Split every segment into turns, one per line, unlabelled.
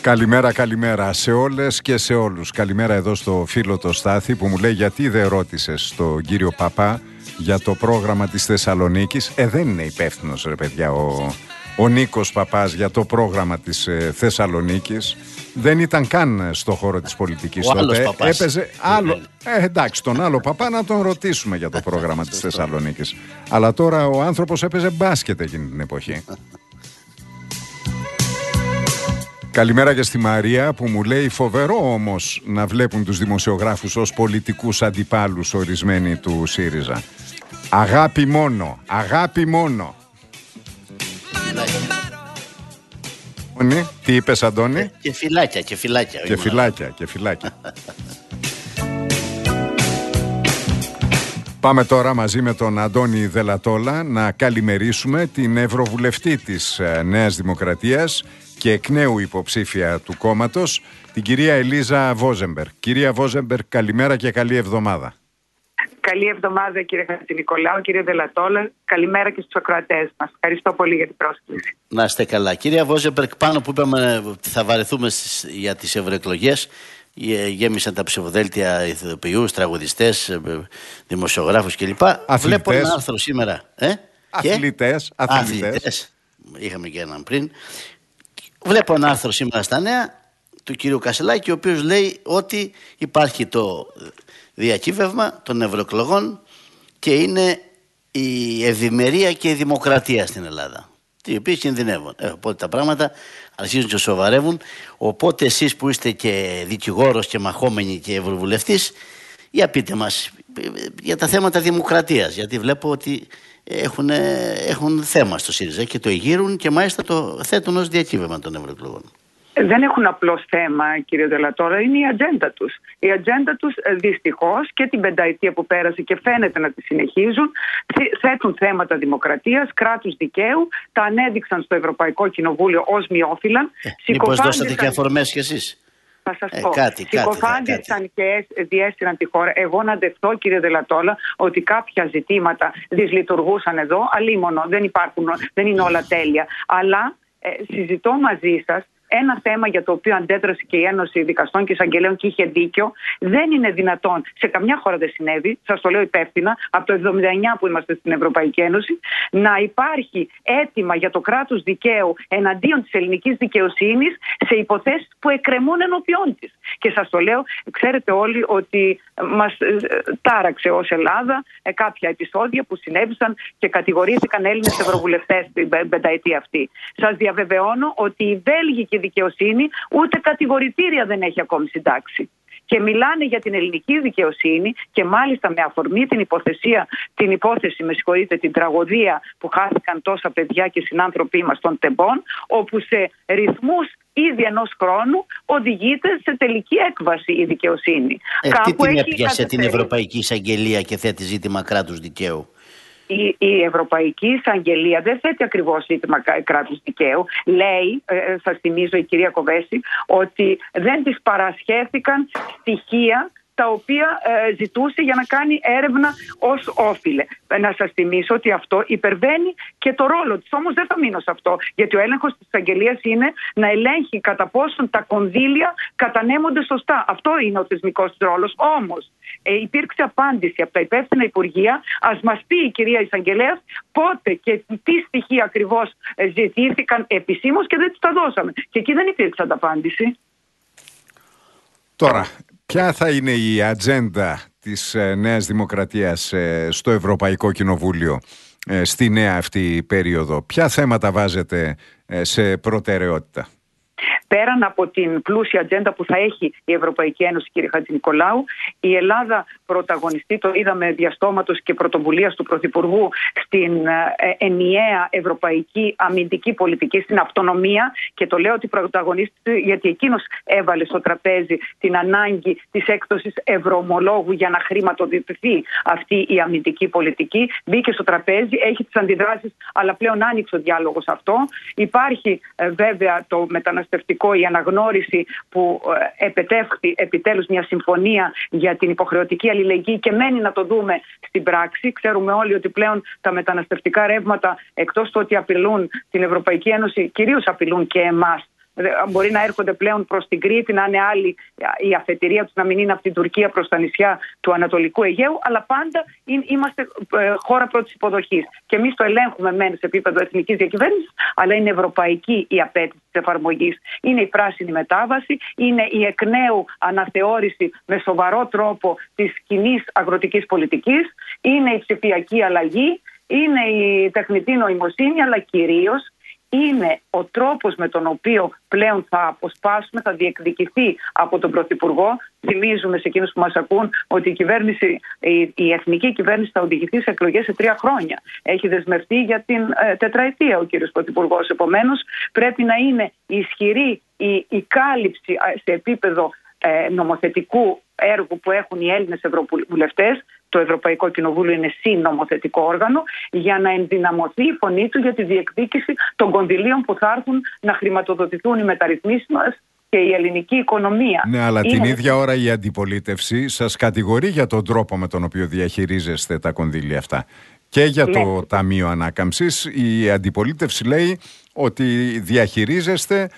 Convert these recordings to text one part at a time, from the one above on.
Καλημέρα, καλημέρα σε όλες και σε όλους. Καλημέρα εδώ στο φίλο το Στάθη που μου λέει γιατί δεν ρώτησες τον κύριο Παπά για το πρόγραμμα της Θεσσαλονίκης. Δεν είναι υπεύθυνος ρε παιδιά ο Νίκος Παπάς για το πρόγραμμα της Θεσσαλονίκης. Δεν ήταν καν στο χώρο της πολιτικής
ο
τότε.
Άλλος Παπάς.
Έπαιζε άλλο. Εντάξει, τον άλλο Παπά να τον ρωτήσουμε για το πρόγραμμα της Θεσσαλονίκης. Αλλά τώρα ο άνθρωπος έπαιζε μπάσκετ εκείνη την εποχή. Καλημέρα και στη Μαρία που μου λέει φοβερό όμως να βλέπουν τους δημοσιογράφους ως πολιτικούς αντιπάλους ορισμένοι του ΣΥΡΙΖΑ. Αγάπη μόνο, αγάπη μόνο. Τι είπες Αντώνη?
Και φυλάκια, και φυλάκια.
Και φυλάκια, και φυλάκια. Πάμε τώρα μαζί με τον Αντώνη Δελατόλα να καλημερίσουμε την Ευρωβουλευτή της Νέας Δημοκρατίας και εκ νέου υποψήφια του κόμματος, την κυρία Ελίζα Βόζεμπεργκ. Κυρία Βόζεμπεργκ, καλημέρα και καλή εβδομάδα.
Καλή εβδομάδα κύριε Χατζηνικολάου, κύριε Δελατόλα. Καλημέρα και στους ακροατές μας. Ευχαριστώ πολύ για την πρόσκληση.
Να είστε καλά. Κυρία Βόζεμπεργκ, πάνω που είπαμε ότι θα βαρεθούμε για τις ευρωεκλογές, γέμισαν τα ψηφοδέλτια ηθοποιούς, τραγουδιστές, δημοσιογράφους κλπ. Βλέπω ένα άρθρο σήμερα.
Αθλητές.
Είχαμε και έναν πριν. Βλέπω ένα άρθρο σήμερα στα Νέα του κυρίου Κασελάκη, ο οποίος λέει ότι υπάρχει το διακύβευμα των ευρωεκλογών και είναι η ευημερία και η δημοκρατία στην Ελλάδα, οι οποίοι κινδυνεύουν. Οπότε τα πράγματα αρχίζουν και σοβαρεύουν. Οπότε εσείς που είστε και δικηγόρος και μαχόμενοι και ευρωβουλευτής, για πείτε μας για τα θέματα δημοκρατίας, γιατί βλέπω ότι έχουν θέμα στο ΣΥΡΙΖΑ και το εγείρουν και μάλιστα το θέτουν ως διακύβευμα των ευρωεκλογών.
Δεν έχουν απλώς θέμα, κύριε Δελατόλα, είναι η ατζέντα τους. Η ατζέντα τους δυστυχώς και την πενταετία που πέρασε και φαίνεται να τη συνεχίζουν, θέτουν θέματα δημοκρατίας, κράτους δικαίου, τα ανέδειξαν στο Ευρωπαϊκό Κοινοβούλιο ως μειόφυλαν.
Μήπως δώσατε και αφορμές κι εσείς?
Θα σας πω. Συκοφάντησαν και διέστηραν τη χώρα. Εγώ να αντεχθώ, κύριε Δελατόλα, ότι κάποια ζητήματα δυσλειτουργούσαν εδώ, αλίμονο, δεν είναι όλα τέλεια. Αλλά συζητώ μαζί σας ένα θέμα για το οποίο αντέδρασε και η Ένωση Δικαστών και Εισαγγελέων και είχε δίκιο. Δεν είναι δυνατόν, σε καμιά χώρα δεν συνέβη, σας το λέω υπεύθυνα, από το 1979 που είμαστε στην Ευρωπαϊκή Ένωση, να υπάρχει αίτημα για το κράτος δικαίου εναντίον της ελληνικής δικαιοσύνης σε υποθέσεις που εκκρεμούν ενώπιόν της. Και σας το λέω, ξέρετε όλοι ότι μας τάραξε ως Ελλάδα κάποια επεισόδια που συνέβησαν και κατηγορήθηκαν Έλληνες ευρωβουλευτές την πενταετία αυτή. Σας διαβεβαιώνω ότι η Βέλγικη δικαιοσύνη ούτε κατηγορητήρια δεν έχει ακόμη συντάξει. Και μιλάνε για την ελληνική δικαιοσύνη και μάλιστα με αφορμή την υπόθεση, την τραγωδία που χάθηκαν τόσα παιδιά και συνάνθρωποι μας των Τεμπών, όπου σε ρυθμούς ήδη ενός χρόνου οδηγείται σε τελική έκβαση η δικαιοσύνη.
Τι την έπιασε την Ευρωπαϊκή Εισαγγελία και θέτει ζήτημα κράτους δικαίου?
Η Ευρωπαϊκή Εισαγγελία δεν θέτει ακριβώς ζήτημα κράτους δικαίου. Λέει, σας θυμίζω η κυρία Κοβέση, ότι δεν της παρασχέθηκαν στοιχεία τα οποία ζητούσε για να κάνει έρευνα ως όφιλε. Να σας θυμίσω ότι αυτό υπερβαίνει και το ρόλο της. Όμως δεν θα μείνω σε αυτό, γιατί ο έλεγχος της εισαγγελίας είναι να ελέγχει κατά πόσον τα κονδύλια κατανέμονται σωστά. Αυτό είναι ο θεσμικός της ρόλος. Όμως υπήρξε απάντηση από τα υπεύθυνα υπουργεία. Ας μας πει η κυρία εισαγγελέας πότε και τι στοιχεία ακριβώς ζητήθηκαν επισήμως και δεν τους τα δώσαμε. Και εκεί δεν υπήρξε ανταπάντηση.
Τώρα, ποια θα είναι η ατζέντα της Νέας Δημοκρατίας στο Ευρωπαϊκό Κοινοβούλιο στη νέα αυτή περίοδο? Ποια θέματα βάζετε σε προτεραιότητα?
Πέραν από την πλούσια ατζέντα που θα έχει η Ευρωπαϊκή Ένωση, κύριε Χατζηνικολάου, η Ελλάδα πρωταγωνιστεί, το είδαμε διαστόματος και πρωτοβουλίας του Πρωθυπουργού, στην ενιαία ευρωπαϊκή αμυντική πολιτική, στην αυτονομία. Και το λέω ότι πρωταγωνιστεί γιατί εκείνος έβαλε στο τραπέζι την ανάγκη της έκδοσης ευρωομολόγου για να χρηματοδοτηθεί αυτή η αμυντική πολιτική. Μπήκε στο τραπέζι, έχει τις αντιδράσεις, αλλά πλέον άνοιξε ο διάλογος αυτό. Υπάρχει βέβαια το μεταναστευτικό, η αναγνώριση που επετεύχθη επιτέλους μια συμφωνία για την υποχρεωτική αλληλεγγύη και μένει να το δούμε στην πράξη. Ξέρουμε όλοι ότι πλέον τα μεταναστευτικά ρεύματα, εκτός του ότι απειλούν την Ευρωπαϊκή Ένωση, κυρίως απειλούν και εμάς μπορεί να έρχονται πλέον προς την Κρήτη, να είναι άλλη η αφετηρία τους, να μην είναι από την Τουρκία προς τα νησιά του Ανατολικού Αιγαίου, αλλά πάντα είμαστε χώρα πρώτης υποδοχής. Και εμείς το ελέγχουμε μεν σε επίπεδο εθνικής διακυβέρνησης, αλλά είναι ευρωπαϊκή η απέτηση της εφαρμογής. Είναι η πράσινη μετάβαση, είναι η εκ νέου αναθεώρηση με σοβαρό τρόπο της κοινής αγροτικής πολιτικής, είναι η ψηφιακή αλλαγή, είναι η τεχνητή νοημοσύνη, αλλά κυρίως είναι ο τρόπος με τον οποίο πλέον θα αποσπάσουμε, θα διεκδικηθεί από τον Πρωθυπουργό. Θυμίζουμε σε εκείνους που μας ακούν ότι η εθνική κυβέρνηση θα οδηγηθεί σε εκλογές σε 3 χρόνια. Έχει δεσμευτεί για την τετραετία ο κύριος Πρωθυπουργός. Επομένως, πρέπει να είναι ισχυρή η κάλυψη σε επίπεδο νομοθετικού έργου που έχουν οι Έλληνες ευρωβουλευτές. Το Ευρωπαϊκό Κοινοβούλιο είναι συνομοθετικό όργανο, για να ενδυναμωθεί η φωνή του για τη διεκδίκηση των κονδυλίων που θα έρθουν να χρηματοδοτηθούν οι μεταρρυθμίσεις μας και η ελληνική οικονομία.
Ναι, αλλά την ίδια ώρα η αντιπολίτευση σας κατηγορεί για τον τρόπο με τον οποίο διαχειρίζεστε τα κονδύλια αυτά. Και για το Ταμείο Ανάκαμψης η αντιπολίτευση λέει ότι διαχειρίζεστε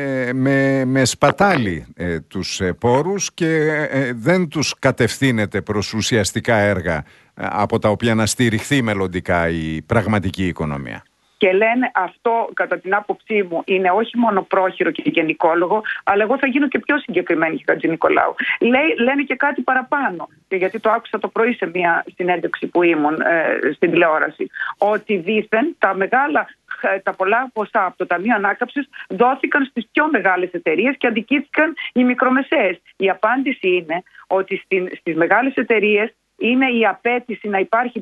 με σπατάλη τους πόρους και δεν τους κατευθύνεται προς ουσιαστικά έργα από τα οποία να στηριχθεί μελλοντικά η πραγματική οικονομία.
Και λένε αυτό, κατά την άποψή μου, είναι όχι μόνο πρόχειρο και γενικόλογο, αλλά εγώ θα γίνω και πιο συγκεκριμένη, Χατζηνικολάου. Λένε και κάτι παραπάνω, και γιατί το άκουσα το πρωί σε μια συνέντευξη που ήμουν στην τηλεόραση, ότι δήθεν τα πολλά ποσά από το Ταμείο Ανάκαμψης δόθηκαν στις πιο μεγάλες εταιρείες και αντικήθηκαν οι μικρομεσαίες. Η απάντηση είναι ότι στις μεγάλες εταιρείες είναι η απέτηση να υπάρχει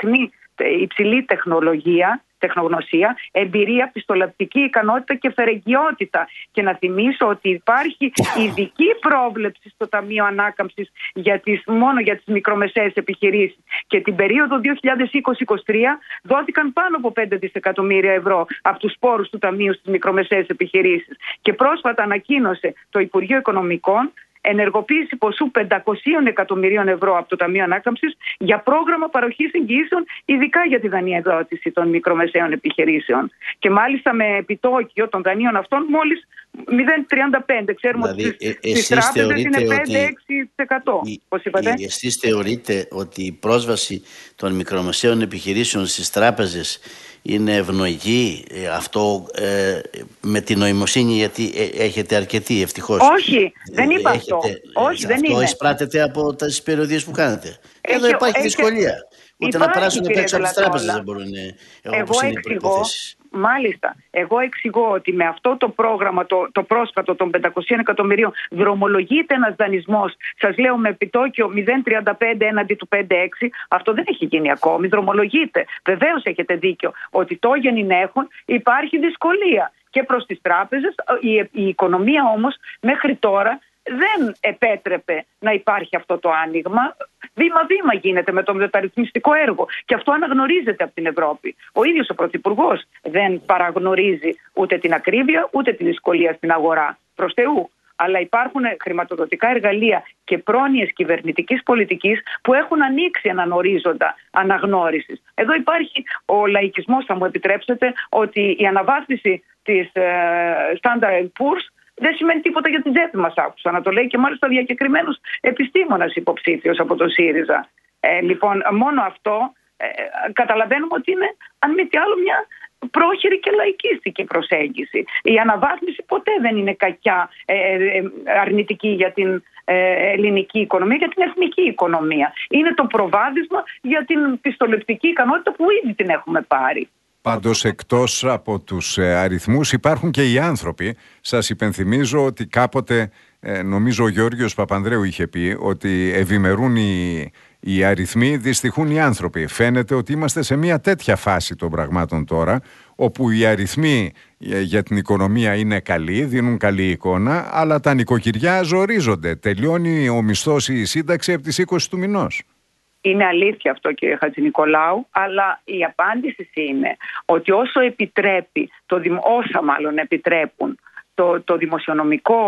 υψηλή τεχνογνωσία, εμπειρία, πιστοληπτική ικανότητα και φερεγγιότητα. Και να θυμίσω ότι υπάρχει ειδική πρόβλεψη στο Ταμείο Ανάκαμψης μόνο για τις μικρομεσαίες επιχειρήσεις. Και την περίοδο 2020-2023 δόθηκαν πάνω από 5 δισεκατομμύρια ευρώ από τους πόρους του Ταμείου στις μικρομεσαίες επιχειρήσεις. Και πρόσφατα ανακοίνωσε το Υπουργείο Οικονομικών ενεργοποίηση ποσού 500 εκατομμυρίων ευρώ από το Ταμείο Ανάκαμψης για πρόγραμμα παροχής εγγυήσεων, ειδικά για τη δανειοδότηση των μικρομεσαίων επιχειρήσεων. Και μάλιστα με επιτόκιο των δανείων αυτών μόλις 0,35. Ξέρουμε
δηλαδή,
ότι στις τράπεζες είναι 5-6%. Πώς είπατε?
Εσείς θεωρείτε ότι η πρόσβαση των μικρομεσαίων επιχειρήσεων στις τράπεζες είναι ευνοϊκή, αυτό με την νοημοσύνη, γιατί έχετε αρκετή, ευτυχώς?
Όχι, δεν είπα αυτό. Όχι, δεν είναι.
Αυτό εισπράτεται από τις περιοδίες που κάνετε. Εδώ υπάρχει δυσκολία. Ούτε να περάσουν έξω από τις τράπεζες δεν μπορούν όπως είναι οι προϋποθέσεις.
Μάλιστα. Εγώ εξηγώ ότι με αυτό το πρόγραμμα, το πρόσφατο των 500 εκατομμυρίων, δρομολογείται ένας δανεισμός, σας λέω, με επιτόκιο 0,35 έναντι του 5,6. Αυτό δεν έχει γίνει ακόμη. Δρομολογείται. Βεβαίως έχετε δίκιο ότι το γεννηνέχον υπάρχει δυσκολία και προς τις τράπεζες. Η οικονομία όμως μέχρι τώρα δεν επέτρεπε να υπάρχει αυτό το άνοιγμα. Βήμα-βήμα γίνεται με το μεταρρυθμιστικό έργο και αυτό αναγνωρίζεται από την Ευρώπη. Ο ίδιος ο Πρωθυπουργός δεν παραγνωρίζει ούτε την ακρίβεια ούτε τη δυσκολία στην αγορά. Προς Θεού. Αλλά υπάρχουν χρηματοδοτικά εργαλεία και πρόνοιες κυβερνητικής πολιτικής που έχουν ανοίξει έναν ορίζοντα αναγνώρισης. Εδώ υπάρχει ο λαϊκισμός, θα μου επιτρέψετε, ότι η αναβάθμιση της Standard & Poor's δεν σημαίνει τίποτα για την τσέπη μας, άκουσα να το λέει και μάλιστα διακεκριμένος επιστήμονας υποψήφιος από το ΣΥΡΙΖΑ. Λοιπόν, μόνο αυτό καταλαβαίνουμε ότι είναι, αν μη τι άλλο, μια πρόχειρη και λαϊκίστικη προσέγγιση. Η αναβάθμιση ποτέ δεν είναι κακιά, αρνητική για την ελληνική οικονομία, για την εθνική οικονομία. Είναι το προβάδισμα για την πιστοληπτική ικανότητα που ήδη την έχουμε πάρει.
Πάντως, εκτός από τους αριθμούς υπάρχουν και οι άνθρωποι. Σας υπενθυμίζω ότι κάποτε, νομίζω ο Γιώργος Παπανδρέου είχε πει ότι ευημερούν οι αριθμοί, δυστυχούν οι άνθρωποι. Φαίνεται ότι είμαστε σε μια τέτοια φάση των πραγμάτων τώρα, όπου οι αριθμοί για την οικονομία είναι καλοί, δίνουν καλή εικόνα, αλλά τα νοικοκυριά ζορίζονται. Τελειώνει ο μισθός ή η σύνταξη από τις 20 του μηνός.
Είναι αλήθεια αυτό, κύριε Χατζηνικολάου, αλλά η απάντηση είναι ότι όσα επιτρέπουν το δημοσιονομικό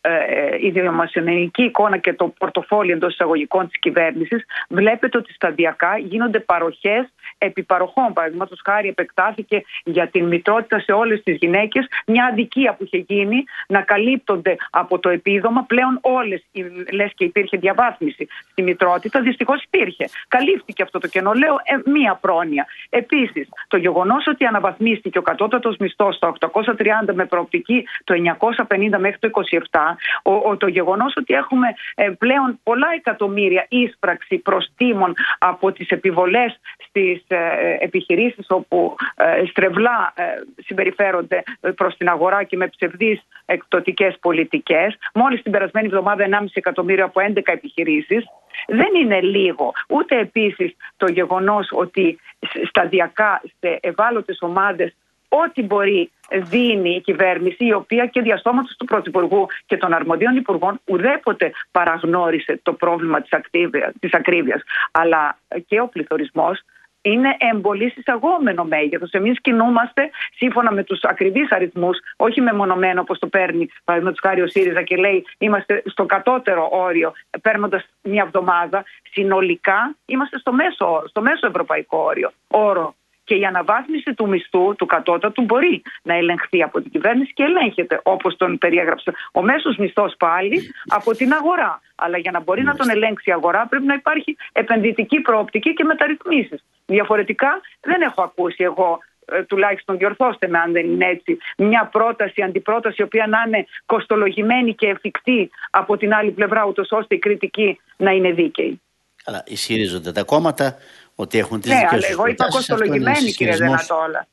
η δημοσιονομική εικόνα και το πορτοφόλι εντός εισαγωγικών της κυβέρνησης, βλέπετε ότι σταδιακά γίνονται παροχές επί παροχών. Παραδείγματος χάρη, επεκτάθηκε για την μητρότητα σε όλες τις γυναίκες μια αδικία που είχε γίνει να καλύπτονται από το επίδομα. Πλέον όλες, λες και υπήρχε διαβάθμιση στη μητρότητα, δυστυχώς υπήρχε. Καλύφθηκε αυτό το κενό. Λέω μία πρόνοια. Επίσης, το γεγονός ότι αναβαθμίστηκε ο κατώτατος μισθός στα 830 με προοπτική το 950 μέχρι το 27, το γεγονός ότι έχουμε πλέον πολλά εκατομμύρια ίσπραξη προστίμων από τις επιβολές στις επιχειρήσεις όπου στρεβλά συμπεριφέρονται προς την αγορά και με ψευδείς εκπτωτικές πολιτικές. Μόλις την περασμένη εβδομάδα 1,5 εκατομμύριο από 11 επιχειρήσεις. Δεν είναι λίγο. Ούτε επίσης το γεγονός ότι σταδιακά σε ευάλωτες ομάδες ό,τι μπορεί δίνει η κυβέρνηση, η οποία και διαστόματος του Πρωθυπουργού και των αρμοδίων υπουργών ουδέποτε παραγνώρισε το πρόβλημα της ακρίβειας. Αλλά και ο πληθωρισμός είναι εμπολής εισαγόμενο μέγεθος. Εμείς κινούμαστε σύμφωνα με τους ακριβείς αριθμούς, όχι μεμονωμένο όπως το παίρνει παραδείγματος χάρη ο ΣΥΡΙΖΑ και λέει είμαστε στο κατώτερο όριο, παίρνοντας μια εβδομάδα. Συνολικά είμαστε στο μέσο ευρωπαϊκό όρο. Και η αναβάθμιση του μισθού, του κατώτατου, μπορεί να ελεγχθεί από την κυβέρνηση και ελέγχεται, όπως τον περιέγραψε. Ο μέσος μισθός πάλι από την αγορά. Αλλά για να μπορεί να τον ελέγξει η αγορά πρέπει να υπάρχει επενδυτική προοπτική και μεταρρυθμίσεις. Διαφορετικά δεν έχω ακούσει εγώ, τουλάχιστον διορθώστε με αν δεν είναι έτσι, μια πρόταση, αντιπρόταση, η οποία να είναι κοστολογημένη και εφικτή από την άλλη πλευρά, ούτως ώστε η κριτική να είναι δίκαιη.
Αλλά ισχυρίζονται τα κόμματα ότι έχουν τις
δικές τους. Εγώ είπα κοστολογημένη, κύριε Δενατόλα.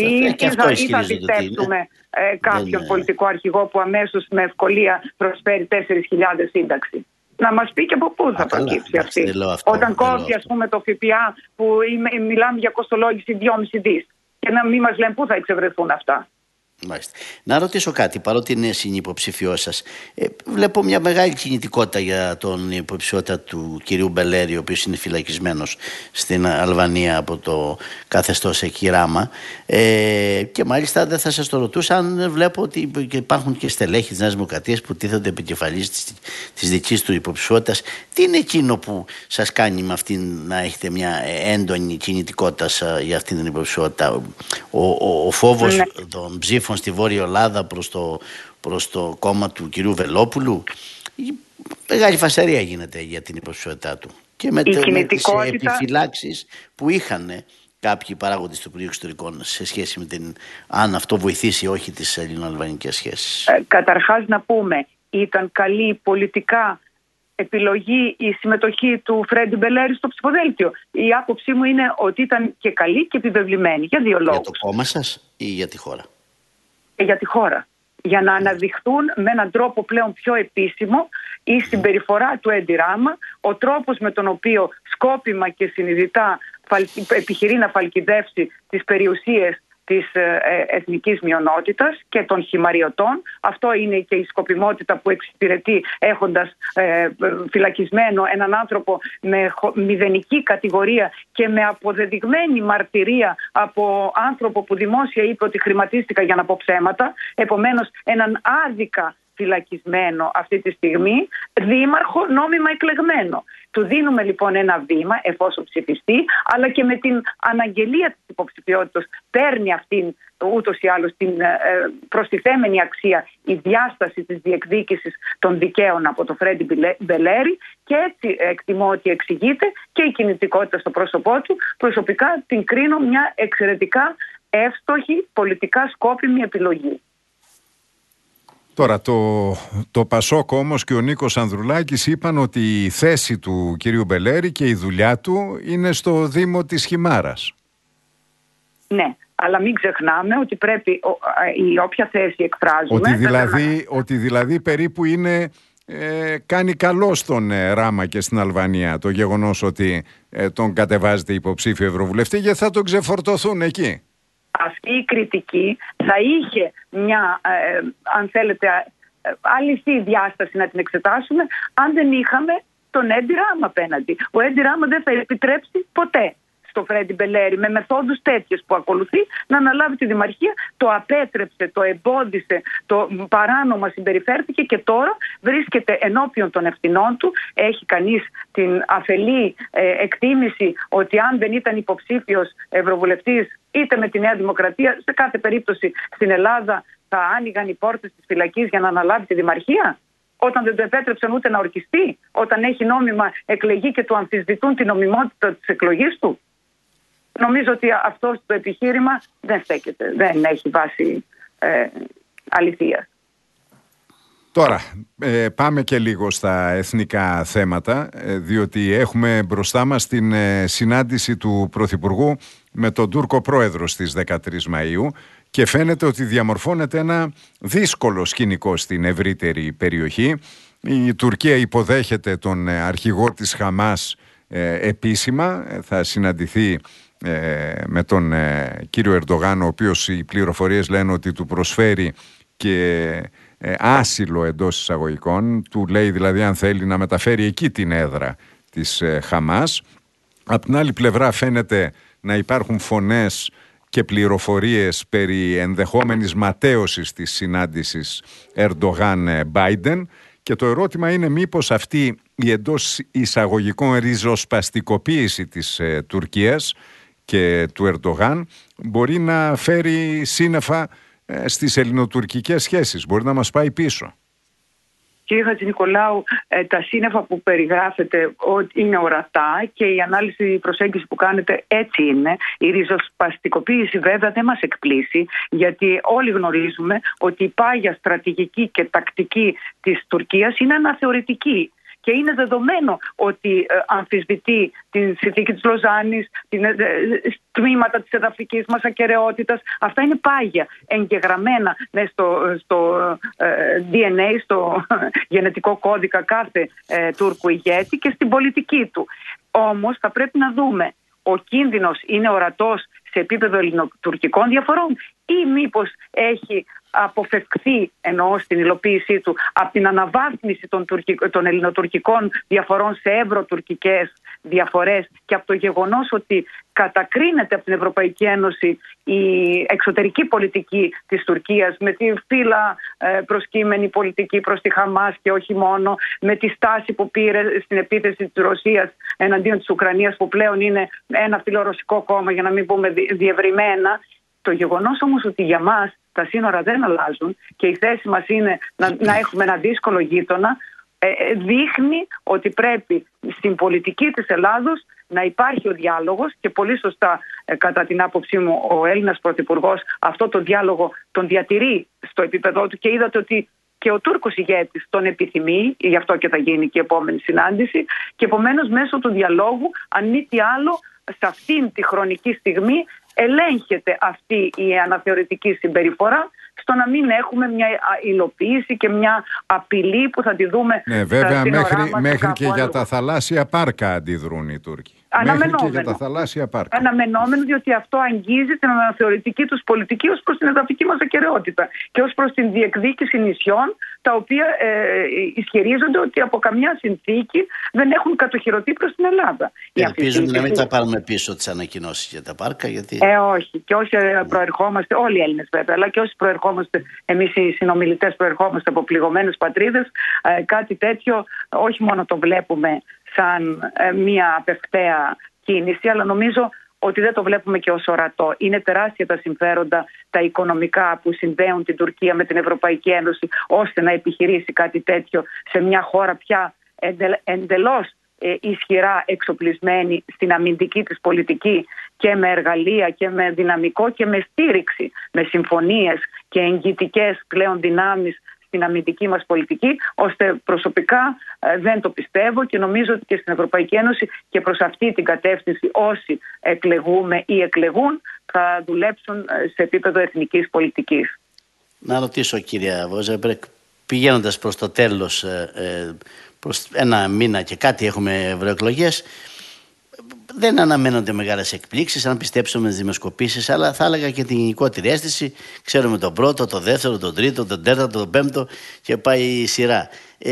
Ή θα πιστέψουμε κάποιον πολιτικό αρχηγό που αμέσως με ευκολία προσφέρει 4.000 σύνταξη. Να μας πει και από πού θα προκύψει αυτή. Όταν κόβει, ας πούμε, το ΦΠΑ που μιλάμε για κοστολόγηση 2,5 δις. Και να μην μας λένε πού θα εξευρεθούν αυτά.
Μάλιστα. Να ρωτήσω κάτι, παρότι είναι συνυποψηφιός σας. Βλέπω μια μεγάλη κινητικότητα για τον υποψηφιότητα του κυρίου Μπελέρη, ο οποίος είναι φυλακισμένος στην Αλβανία από το καθεστώς εκεί Ράμα. Και μάλιστα δεν θα σας το ρωτούσα αν βλέπω ότι υπάρχουν και στελέχη της Νέας Δημοκρατίας που τίθενται επικεφαλής της δικής του υποψηφιότητας. Τι είναι εκείνο που σας κάνει με αυτήν να έχετε μια έντονη κινητικότητα για αυτήν την υποψηφιότητα? Ο φόβος των ψήφων στη Βόρεια Ελλάδα προς το κόμμα του κυρίου Βελόπουλου? Μεγάλη φασαρία γίνεται για την υποψηφιότητά του και με τις επιφυλάξεις που είχαν κάποιοι παράγοντες του Υπουργείου Εξωτερικών σε σχέση με την αν αυτό βοηθήσει ή όχι τις ελληνοαλβανικές σχέσεις.
Καταρχάς να πούμε, ήταν καλή πολιτικά επιλογή η συμμετοχή του Φρέντι Μπελέρη στο ψηφοδέλτιο? Η άποψή μου είναι ότι ήταν και καλή και επιβεβλημένη για δύο λόγους.
Για το κόμμα σας ή για τη χώρα?
Για τη χώρα. Για να αναδειχθούν με έναν τρόπο πλέον πιο επίσημο η συμπεριφορά του Έντι Ράμα, ο τρόπος με τον οποίο σκόπιμα και συνειδητά επιχειρεί να φαλκιδεύσει τις περιουσίες της εθνικής μειονότητας και των χυμαριωτών. Αυτό είναι και η σκοπιμότητα που εξυπηρετεί, έχοντας φυλακισμένο έναν άνθρωπο με μηδενική κατηγορία και με αποδεδειγμένη μαρτυρία από άνθρωπο που δημόσια είπε ότι χρηματίστηκα για να πω ψέματα. Επομένως, έναν άδικα φυλακισμένο αυτή τη στιγμή δήμαρχο νόμιμα εκλεγμένο. Του δίνουμε λοιπόν ένα βήμα εφόσον ψηφιστεί, αλλά και με την αναγγελία της υποψηφιότητας παίρνει αυτήν ούτως ή άλλως την προστιθέμενη αξία, η διάσταση της διεκδίκησης των δικαίων από το Φρέντι Μπελέρη, και έτσι εκτιμώ ότι εξηγείται και η κινητικότητα στο πρόσωπό του. Προσωπικά την κρίνω μια εξαιρετικά εύστοχη, πολιτικά σκόπιμη επιλογή.
Τώρα το Πασόκ όμως και ο Νίκος Ανδρουλάκης είπαν ότι η θέση του κυρίου Μπελέρη και η δουλειά του είναι στο Δήμο της Χιμάρας.
Ναι, αλλά μην ξεχνάμε ότι πρέπει η όποια θέση εκφράζουμε...
Ότι δηλαδή περίπου είναι... κάνει καλό στον Ράμα και στην Αλβανία το γεγονός ότι τον κατεβάζεται υποψήφιο ευρωβουλευτή, γιατί θα τον ξεφορτωθούν εκεί.
Αυτή η κριτική θα είχε μια, αν θέλετε, αληθή διάσταση να την εξετάσουμε αν δεν είχαμε τον Έντι Ράμα απέναντι. Ο Έντι Ράμα δεν θα επιτρέψει ποτέ στο Φρέντι Μπελέρη με μεθόδους τέτοιες που ακολουθεί να αναλάβει τη δημαρχία. Το απέτρεψε, το εμπόδισε, το παράνομα συμπεριφέρθηκε και τώρα βρίσκεται ενώπιον των ευθυνών του. Έχει κανείς την αφελή εκτίμηση ότι αν δεν ήταν υποψήφιος ευρωβουλευτής είτε με τη Νέα Δημοκρατία, σε κάθε περίπτωση στην Ελλάδα θα άνοιγαν οι πόρτες της φυλακής για να αναλάβει τη δημαρχία, όταν δεν το επέτρεψαν ούτε να ορκιστεί, όταν έχει νόμιμα εκλεγεί και του αμφισβητούν την νομιμότητα της εκλογής του. Νομίζω ότι αυτό το επιχείρημα δεν στέκεται, δεν έχει βάση αληθείας.
Τώρα, πάμε και λίγο στα εθνικά θέματα, διότι έχουμε μπροστά μας την συνάντηση του Πρωθυπουργού με τον Τούρκο πρόεδρο στις 13 Μαΐου και φαίνεται ότι διαμορφώνεται ένα δύσκολο σκηνικό στην ευρύτερη περιοχή. Η Τουρκία υποδέχεται τον αρχηγό της Χαμάς επίσημα, θα συναντηθεί με τον κύριο Ερντογάν, ο οποίος οι πληροφορίες λένε ότι του προσφέρει και άσυλο εντός εισαγωγικών, του λέει δηλαδή αν θέλει να μεταφέρει εκεί την έδρα της Χαμάς. Απ' την άλλη πλευρά φαίνεται να υπάρχουν φωνές και πληροφορίες περί ενδεχόμενης ματαίωσης της συνάντησης Ερντογάν-Μπάιντεν και το ερώτημα είναι μήπως αυτή η εντός εισαγωγικών ριζοσπαστικοποίηση της Τουρκίας και του Ερντογάν μπορεί να φέρει σύννεφα στις ελληνοτουρκικές σχέσεις, μπορεί να μας πάει πίσω.
Κύριε Χατζηνικολάου, τα σύννεφα που περιγράφετε είναι ορατά και η ανάλυση, η προσέγγιση που κάνετε έτσι είναι. Η ριζοσπαστικοποίηση βέβαια δεν μας εκπλήσει, γιατί όλοι γνωρίζουμε ότι η πάγια στρατηγική και τακτική της Τουρκίας είναι αναθεωρητική. Και είναι δεδομένο ότι αμφισβητεί την συνθήκη της Λοζάνης, τμήματα της εδαφικής μας ακεραιότητας. Αυτά είναι πάγια, εγγεγραμμένα στο DNA, στο γενετικό κώδικα κάθε Τούρκου ηγέτη και στην πολιτική του. Όμως θα πρέπει να δούμε, ο κίνδυνος είναι ορατός σε επίπεδο ελληνοτουρκικών διαφορών ή μήπως έχει αποφευχθεί, εννοώ στην υλοποίησή του, από την αναβάθμιση των ελληνοτουρκικών διαφορών σε ευρωτουρκικές διαφορές και από το γεγονός ότι κατακρίνεται από την Ευρωπαϊκή Ένωση η εξωτερική πολιτική της Τουρκίας με τη φύλλα προσκύμενη πολιτική προς τη Χαμάς και όχι μόνο, με τη στάση που πήρε στην επίθεση της Ρωσίας εναντίον της Ουκρανίας που πλέον είναι ένα φιλορωσικό κόμμα, για να μην πούμε διευρυμένα. Το γεγονός όμως ότι για μας τα σύνορα δεν αλλάζουν και η θέση μας είναι να έχουμε ένα δύσκολο γείτονα, δείχνει ότι πρέπει στην πολιτική της Ελλάδος να υπάρχει ο διάλογος και πολύ σωστά κατά την άποψή μου ο Έλληνας Πρωθυπουργός αυτό το διάλογο τον διατηρεί στο επίπεδό του και είδατε ότι και ο Τούρκος ηγέτης τον επιθυμεί, γι' αυτό και θα γίνει και η επόμενη συνάντηση και επομένως μέσω του διαλόγου, αν μη τι άλλο, σε αυτήν τη χρονική στιγμή ελέγχεται αυτή η αναθεωρητική συμπεριφορά στο να μην έχουμε μια υλοποίηση και μια απειλή που θα τη δούμε.
Ναι, βέβαια μέχρι και για τα θαλάσσια πάρκα αντιδρούν οι Τούρκοι. Μέχρι και για τα θαλάσσια πάρκα.
Αναμενόμενο, διότι αυτό αγγίζει την αναθεωρητική τους πολιτική ως προς την εδαφική μας ακεραιότητα και ως προς την διεκδίκηση νησιών, τα οποία ισχυρίζονται ότι από καμιά συνθήκη δεν έχουν κατοχυρωθεί προς την Ελλάδα.
Ελπίζουμε να μην τα πάρουμε πίσω τις ανακοινώσεις για τα πάρκα. Γιατί...
όχι. Και όσοι προερχόμαστε, όλοι οι Έλληνες βέβαια, αλλά και όσοι προερχόμαστε, εμείς οι συνομιλητές προερχόμαστε από πληγωμένες πατρίδες, κάτι τέτοιο όχι μόνο το βλέπουμε σαν μια απευκταία κίνηση, αλλά νομίζω ότι δεν το βλέπουμε και ως ορατό. Είναι τεράστια τα συμφέροντα, τα οικονομικά που συνδέουν την Τουρκία με την Ευρωπαϊκή Ένωση, ώστε να επιχειρήσει κάτι τέτοιο σε μια χώρα πια εντελώς ισχυρά εξοπλισμένη στην αμυντική της πολιτική και με εργαλεία και με δυναμικό και με στήριξη, με συμφωνίες και εγγυητικές πλέον δυνάμεις στην αμυντική μας πολιτική, ώστε προσωπικά δεν το πιστεύω και νομίζω ότι και στην Ευρωπαϊκή Ένωση και προς αυτή την κατεύθυνση όσοι εκλεγούμε ή εκλεγούν θα δουλέψουν σε επίπεδο εθνικής πολιτικής.
Να ρωτήσω κυρία Βόζεμπρεκ, πηγαίνοντας προς το τέλος, προς ένα μήνα και κάτι έχουμε ευρωεκλογές, δεν αναμένονται μεγάλες εκπλήξεις αν πιστέψουμε τις δημοσκοπήσεις, αλλά θα έλεγα και την γενικότερη αίσθηση. Ξέρουμε τον πρώτο, τον δεύτερο, τον τρίτο, τον τέταρτο, τον πέμπτο και πάει η σειρά.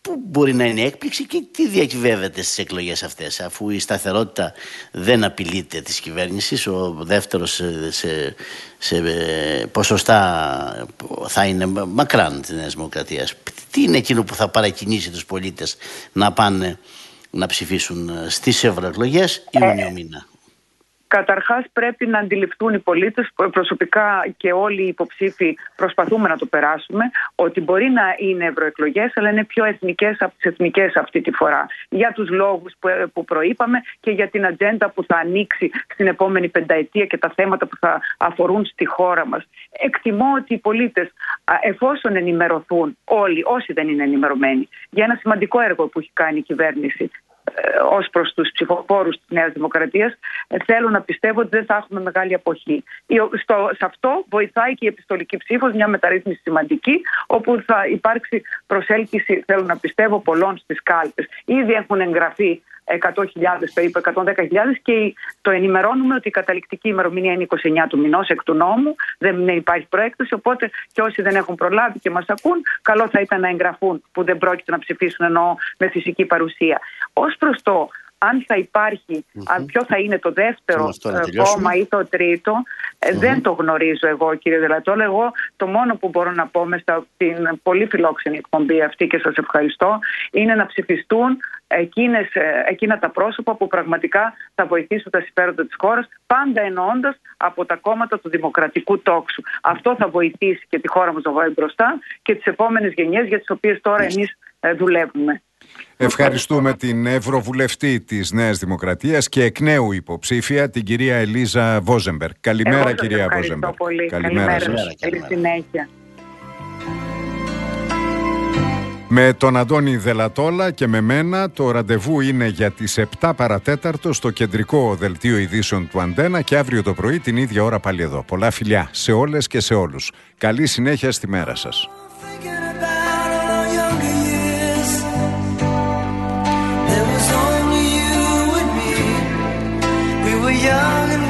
Πού μπορεί να είναι έκπληξη και τι διακυβεύεται στις εκλογές αυτές, αφού η σταθερότητα δεν απειλείται της κυβέρνησης, ο δεύτερος σε ποσοστά θα είναι μακράν της Νέας Δημοκρατίας. Τι είναι εκείνο που θα παρακινήσει τους πολίτες να πάνε να ψηφίσουν στις ευρωεκλογές Ιούνιο μήνα?
Καταρχάς πρέπει να αντιληφθούν οι πολίτες, προσωπικά και όλοι οι υποψήφοι προσπαθούμε να το περάσουμε, ότι μπορεί να είναι ευρωεκλογές, αλλά είναι πιο εθνικές από τις εθνικές αυτή τη φορά. Για τους λόγους που προείπαμε και για την ατζέντα που θα ανοίξει στην επόμενη πενταετία και τα θέματα που θα αφορούν στη χώρα μας. Εκτιμώ ότι οι πολίτες, εφόσον ενημερωθούν όλοι, όσοι δεν είναι ενημερωμένοι, για ένα σημαντικό έργο που έχει κάνει η κυβέρνηση ως προς τους ψηφοφόρους της Νέας Δημοκρατίας, θέλω να πιστεύω ότι δεν θα έχουμε μεγάλη αποχή. Σε αυτό βοηθάει και η επιστολική ψήφος, μια μεταρρύθμιση σημαντική, όπου θα υπάρξει προσέλκυση, θέλω να πιστεύω, πολλών στις κάλπες. Ήδη έχουν εγγραφεί 100.000, περίπου 110.000, και το ενημερώνουμε ότι η καταληκτική ημερομηνία είναι 29 του μηνός εκ του νόμου, δεν υπάρχει προέκταση, οπότε και όσοι δεν έχουν προλάβει και μας ακούν, καλό θα ήταν να εγγραφούν, που δεν πρόκειται να ψηφίσουν, εννοώ με φυσική παρουσία. Ως προς το αν θα υπάρχει, ποιο θα είναι το δεύτερο κόμμα ή το τρίτο, δεν το γνωρίζω εγώ, κύριε Δελατόλα. Εγώ το μόνο που μπορώ να πω μέσα στην πολύ φιλόξενη εκπομπή αυτή, και σας ευχαριστώ, είναι να ψηφιστούν εκείνα τα πρόσωπα που πραγματικά θα βοηθήσουν τα συμφέροντα της χώρας, πάντα εννοώντας από τα κόμματα του δημοκρατικού τόξου. Αυτό θα βοηθήσει και τη χώρα μας να πάει μπροστά και τις επόμενες γενιές, για τις οποίες τώρα εμείς δουλεύουμε.
Ευχαριστούμε την Ευρωβουλευτή της Νέας Δημοκρατίας και εκ νέου υποψήφια, την κυρία Ελίζα Βόζεμπεργκ. Καλημέρα, κυρία Βόζεμπεργκ.
Πολύ. Καλημέρα. Καλή συνέχεια.
Με τον Αντώνη Δελατόλα και με μένα το ραντεβού είναι για τις 7 παρατέταρτο στο κεντρικό δελτίο ειδήσεων του Αντένα, και αύριο το πρωί την ίδια ώρα πάλι εδώ. Πολλά φιλιά σε όλες και σε όλους. Καλή συνέχεια στη μέρα σας. Young